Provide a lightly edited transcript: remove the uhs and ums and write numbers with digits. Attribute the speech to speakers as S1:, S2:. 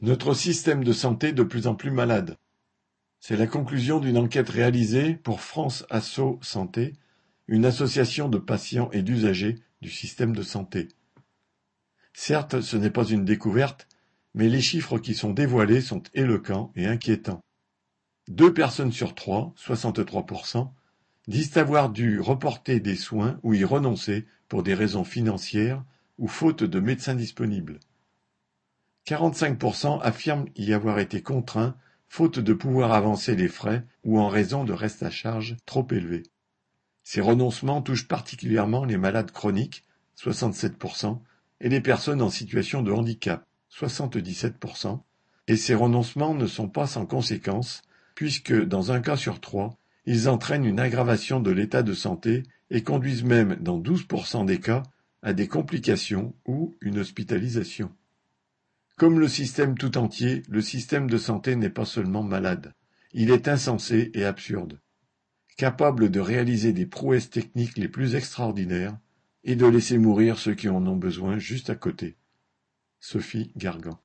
S1: Notre système de santé de plus en plus malade. C'est la conclusion d'une enquête réalisée pour France Asso Santé, une association de patients et d'usagers du système de santé. Certes, ce n'est pas une découverte, mais les chiffres qui sont dévoilés sont éloquents et inquiétants. 2 personnes sur 3, 63%, disent avoir dû reporter des soins ou y renoncer pour des raisons financières ou faute de médecins disponibles. 45% affirment y avoir été contraints faute de pouvoir avancer les frais ou en raison de restes à charge trop élevés. Ces renoncements touchent particulièrement les malades chroniques, 67%, et les personnes en situation de handicap, 77%, et ces renoncements ne sont pas sans conséquences, puisque, dans un cas sur 3, ils entraînent une aggravation de l'état de santé et conduisent même, dans 12% des cas, à des complications ou une hospitalisation. Comme le système tout entier, le système de santé n'est pas seulement malade, il est insensé et absurde, capable de réaliser des prouesses techniques les plus extraordinaires et de laisser mourir ceux qui en ont besoin juste à côté. Sophie Gargan.